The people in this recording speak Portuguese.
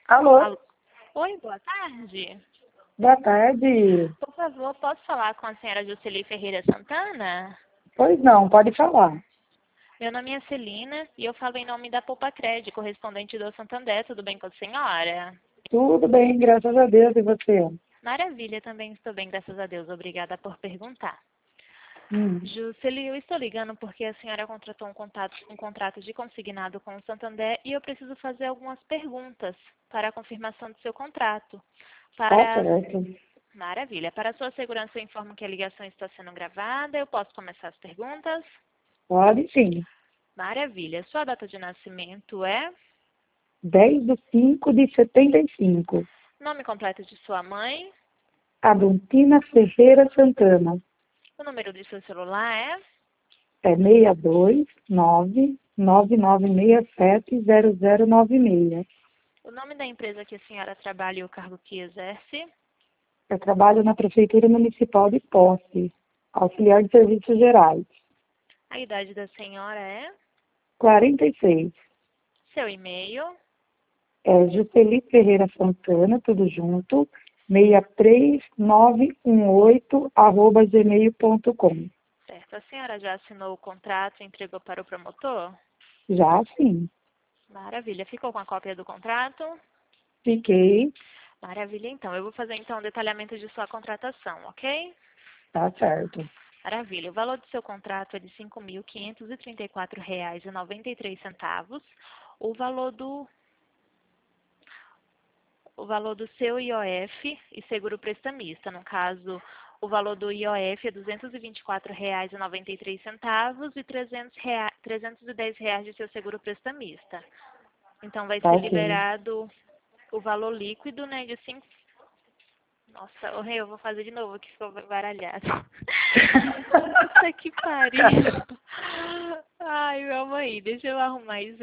Alô, Alô? Oi, boa tarde. boa tarde. Por favor, posso falar com a senhora Juceli Ferreira Santana? Pois não, pode falar. Meu nome é Celina e eu falo em nome da Poupa-Cred, correspondente do Santander. Tudo bem com a senhora? Tudo bem, graças a Deus, e você? Maravilha, também estou bem, graças a Deus. Obrigada por perguntar. Hum, Juceli, eu estou ligando porque a senhora contratou um contrato de consignado com o Santander e eu preciso fazer algumas perguntas para a confirmação do seu contrato. tá Para certo. Maravilha. Para a sua segurança, eu informo que a ligação está sendo gravada. Eu posso começar as perguntas? Pode sim. Maravilha. Sua data de nascimento é? 10/5/75. Nome completo de sua mãe? Adontina Ferreira Santana. O número de seu celular é? É 62999670096. O nome da empresa que a senhora trabalha e o cargo que exerce? Eu trabalho na Prefeitura Municipal de Posse, auxiliar de serviços gerais. A idade da senhora é? 46. Seu e-mail? É Jusceli Ferreira Santana, tudo junto, 63918@gmail.com. Certo. A senhora já assinou o contrato e entregou para o promotor? Já sim, Maravilha. Ficou com a cópia do contrato? fiquei, Maravilha, então. Eu vou fazer então o detalhamento de sua contratação, ok? tá certo. Maravilha. O valor do seu contrato é de R$ 5.534,93. O valor do o valor do seu IOF e seguro prestamista. No caso, o valor do IOF é R$ 224,93 e R$ 310 de seu seguro prestamista. Então, vai Tá ser ok. liberado o valor líquido, né, de 5. Nossa, ô, Rei, eu vou fazer de novo, que ficou baralhado. Puta que pariu. Ai, calma aí, deixa eu arrumar isso.